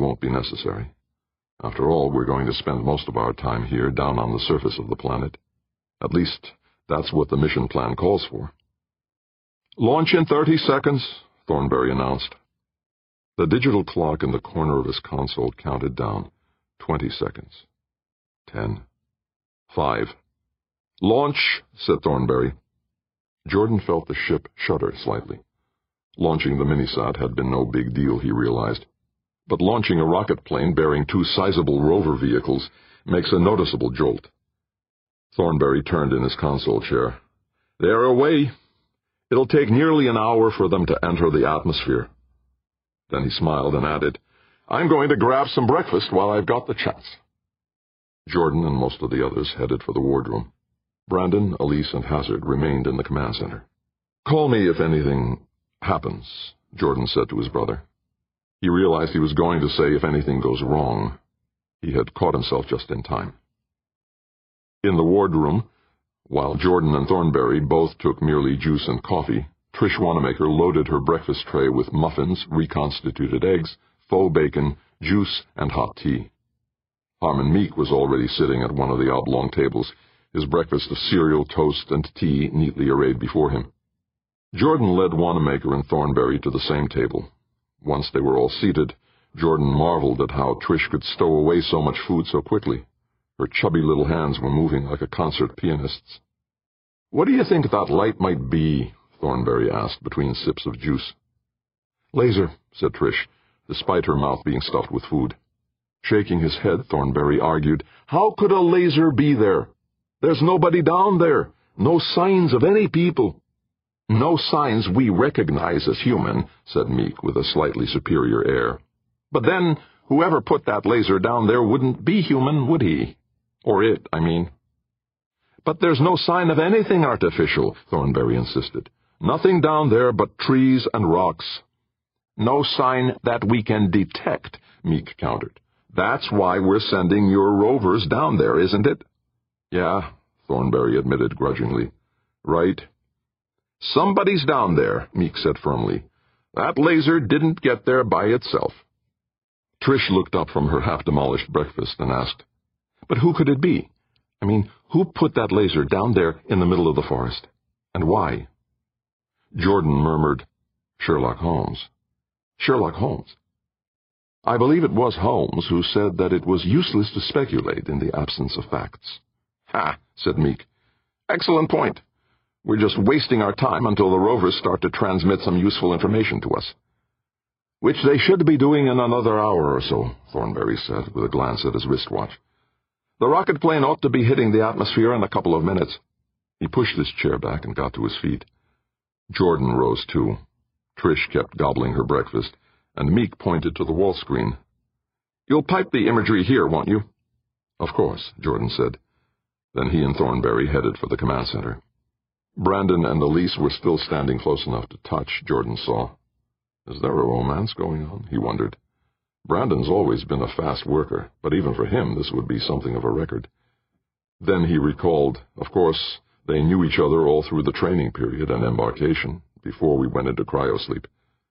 won't be necessary. After all, we're going to spend most of our time here down on the surface of the planet. At least, that's what the mission plan calls for. "Launch in 30 seconds, Thornberry announced. The digital clock in the corner of his console counted down. 20 seconds. 10. 5. "Launch," said Thornberry. Jordan felt the ship shudder slightly. Launching the Minisat had been no big deal, he realized. But launching a rocket plane bearing 2 sizable rover vehicles makes a noticeable jolt. Thornberry turned in his console chair. "They're away. It'll take nearly an hour for them to enter the atmosphere." Then he smiled and added, "I'm going to grab some breakfast while I've got the chance." Jordan and most of the others headed for the wardroom. Brandon, Elise, and Hazard remained in the command center. "Call me if anything happens," Jordan said to his brother. He realized he was going to say if anything goes wrong. He had caught himself just in time. In the wardroom, while Jordan and Thornberry both took merely juice and coffee, Trish Wanamaker loaded her breakfast tray with muffins, reconstituted eggs, faux bacon, juice, and hot tea. Harmon Meek was already sitting at one of the oblong tables, his breakfast of cereal, toast, and tea neatly arrayed before him. Jordan led Wanamaker and Thornberry to the same table. Once they were all seated, Jordan marveled at how Trish could stow away so much food so quickly. Her chubby little hands were moving like a concert pianist's. "What do you think that light might be?" Thornberry asked between sips of juice. "Laser," said Trish, despite her mouth being stuffed with food. Shaking his head, Thornberry argued, "How could a laser be there? There's nobody down there. No signs of any people." "No signs we recognize as human," said Meek with a slightly superior air. "But then, whoever put that laser down there wouldn't be human, would he? Or it, I mean." "But there's no sign of anything artificial," Thornberry insisted. "Nothing down there but trees and rocks." "No sign that we can detect," Meek countered. "That's why we're sending your rovers down there, isn't it?" "Yeah," Thornberry admitted grudgingly. "Right." "Somebody's down there," Meek said firmly. "That laser didn't get there by itself." Trish looked up from her half-demolished breakfast and asked, "But who could it be? I mean, who put that laser down there in the middle of the forest? And why?" Jordan murmured, "Sherlock Holmes." "Sherlock Holmes?" "I believe it was Holmes who said that it was useless to speculate in the absence of facts." "Ha," said Meek. "Excellent point. We're just wasting our time until the rovers start to transmit some useful information to us." "Which they should be doing in another hour or so," Thornberry said, with a glance at his wristwatch. "The rocket plane ought to be hitting the atmosphere in a couple of minutes." He pushed his chair back and got to his feet. Jordan rose too. Trish kept gobbling her breakfast, and Meek pointed to the wall screen. "You'll pipe the imagery here, won't you?" "Of course," Jordan said. Then he and Thornberry headed for the command center. Brandon and Elise were still standing close enough to touch, Jordan saw. Is there a romance going on? He wondered. Brandon's always been a fast worker, but even for him this would be something of a record. Then he recalled, of course, they knew each other all through the training period and embarkation, before we went into cryosleep.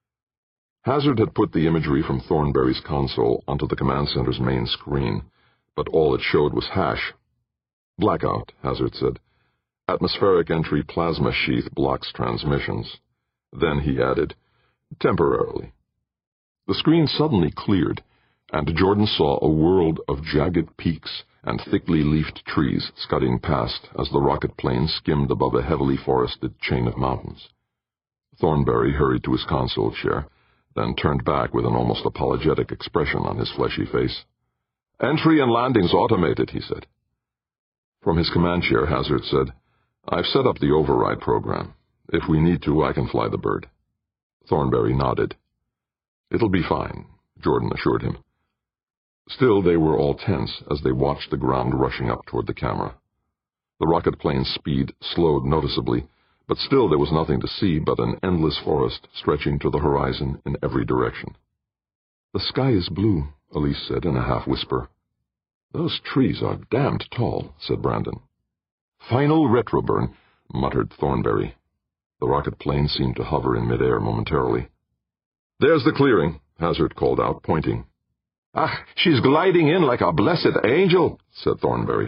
Hazard had put the imagery from Thornberry's console onto the command center's main screen, but all it showed was hash. "Blackout," Hazard said. "Atmospheric entry plasma sheath blocks transmissions." Then he added, "Temporarily." The screen suddenly cleared, and Jordan saw a world of jagged peaks and thickly leafed trees scudding past as the rocket plane skimmed above a heavily forested chain of mountains. Thornberry hurried to his console chair, then turned back with an almost apologetic expression on his fleshy face. "Entry and landing's automated," he said. From his command chair, Hazard said, "I've set up the override program. If we need to, I can fly the bird." Thornberry nodded. "It'll be fine," Jordan assured him. Still, they were all tense as they watched the ground rushing up toward the camera. The rocket plane's speed slowed noticeably, but still there was nothing to see but an endless forest stretching to the horizon in every direction. "The sky is blue," Elise said in a half-whisper. "Those trees are damned tall," said Brandon. "Final retroburn," muttered Thornberry. The rocket plane seemed to hover in midair momentarily. "There's the clearing," Hazard called out, pointing. "Ah, she's gliding in like a blessed angel," said Thornberry.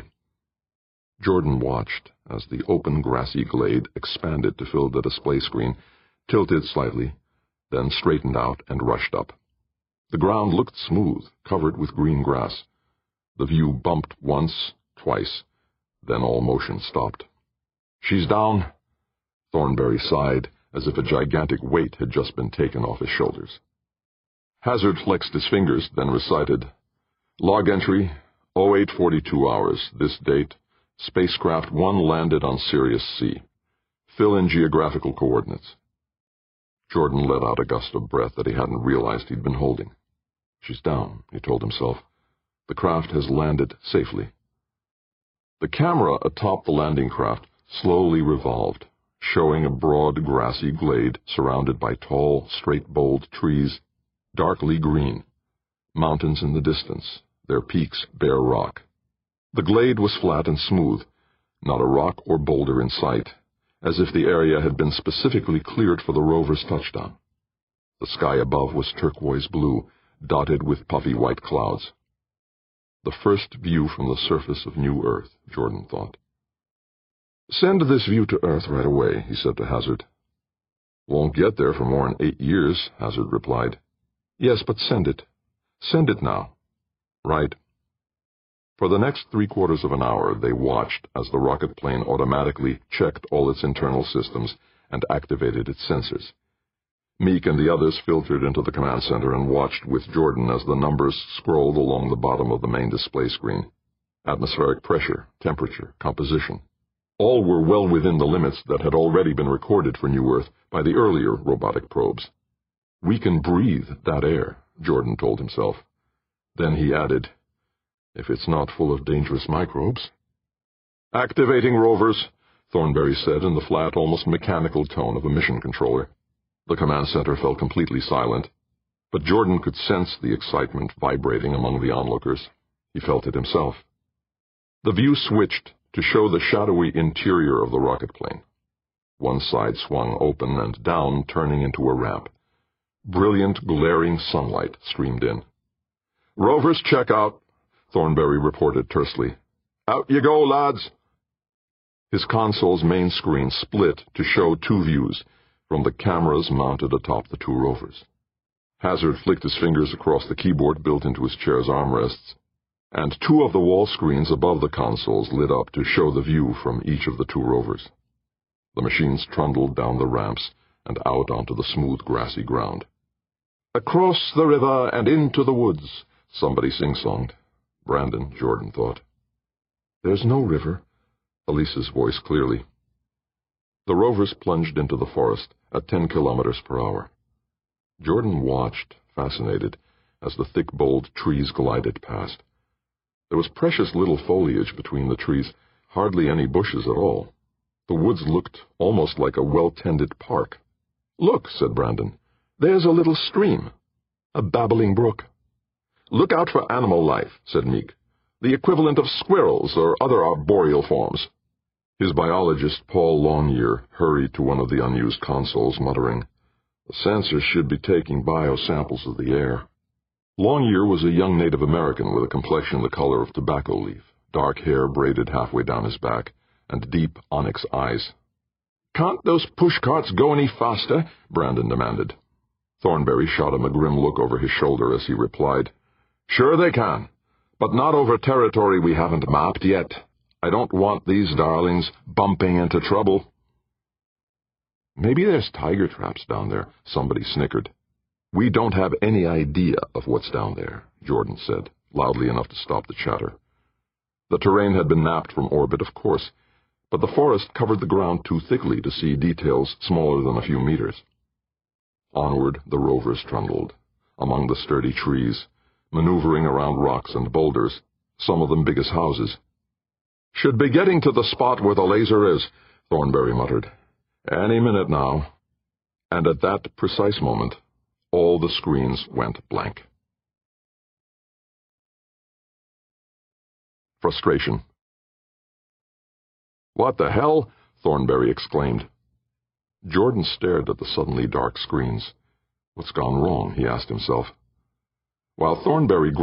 Jordan watched as the open grassy glade expanded to fill the display screen, tilted slightly, then straightened out and rushed up. The ground looked smooth, covered with green grass. The view bumped once, twice, then all motion stopped. "She's down." Thornberry sighed, as if a gigantic weight had just been taken off his shoulders. Hazard flexed his fingers, then recited, "Log entry, 0842 hours, this date, spacecraft 1 landed on Sirius C. Fill in geographical coordinates." Jordan let out a gust of breath that he hadn't realized he'd been holding. "She's down," he told himself. "The craft has landed safely." The camera atop the landing craft slowly revolved, showing a broad grassy glade surrounded by tall, straight-boled trees, darkly green, mountains in the distance, their peaks bare rock. The glade was flat and smooth, not a rock or boulder in sight, as if the area had been specifically cleared for the rover's touchdown. The sky above was turquoise blue, dotted with puffy white clouds. The first view from the surface of New Earth, Jordan thought. "Send this view to Earth right away," he said to Hazard. "Won't get there for more than 8 years, Hazard replied. "Yes, but send it. Send it now." "Right." For the next 3/4 of an hour, they watched as the rocket plane automatically checked all its internal systems and activated its sensors. Meek and the others filtered into the command center and watched with Jordan as the numbers scrolled along the bottom of the main display screen. Atmospheric pressure, temperature, composition. All were well within the limits that had already been recorded for New Earth by the earlier robotic probes. "We can breathe that air," Jordan told himself. Then he added, "if it's not full of dangerous microbes." "Activating rovers," Thornberry said in the flat, almost mechanical tone of a mission controller. The command center fell completely silent, but Jordan could sense the excitement vibrating among the onlookers. He felt it himself. The view switched to show the shadowy interior of the rocket plane. One side swung open and down, turning into a ramp. Brilliant, glaring sunlight streamed in. "Rovers check out," Thornberry reported tersely. "Out you go, lads." His console's main screen split to show 2 views, from the cameras mounted atop the 2 rovers. Hazard flicked his fingers across the keyboard built into his chair's armrests, and 2 of the wall screens above the consoles lit up to show the view from each of the 2 rovers. The machines trundled down the ramps and out onto the smooth grassy ground. "Across the river and into the woods," somebody sing-songed. Brandon, Jordan thought. "There's no river," Elisa's voice clearly. The rovers plunged into the forest at 10 kilometers per hour. Jordan watched, fascinated, as the thick, bold trees glided past. There was precious little foliage between the trees, hardly any bushes at all. The woods looked almost like a well-tended park. "Look," said Brandon, "there's a little stream, a babbling brook." "Look out for animal life," said Meek, "the equivalent of squirrels or other arboreal forms." His biologist, Paul Longyear, hurried to one of the unused consoles, muttering, "The sensors should be taking biosamples of the air." Longyear was a young Native American with a complexion the color of tobacco leaf, dark hair braided halfway down his back, and deep onyx eyes. "Can't those pushcarts go any faster?" Brandon demanded. Thornberry shot him a grim look over his shoulder as he replied, "Sure they can, but not over territory we haven't mapped yet. I don't want these darlings bumping into trouble." "Maybe there's tiger traps down there," somebody snickered. "We don't have any idea of what's down there," Jordan said, loudly enough to stop the chatter. The terrain had been mapped from orbit, of course, but the forest covered the ground too thickly to see details smaller than a few meters. Onward the rovers trundled, among the sturdy trees, maneuvering around rocks and boulders, some of them big as houses. "Should be getting to the spot where the laser is," Thornberry muttered. "Any minute now." And at that precise moment, all the screens went blank. Frustration. "What the hell?" Thornberry exclaimed. Jordan stared at the suddenly dark screens. "What's gone wrong?" he asked himself. While Thornberry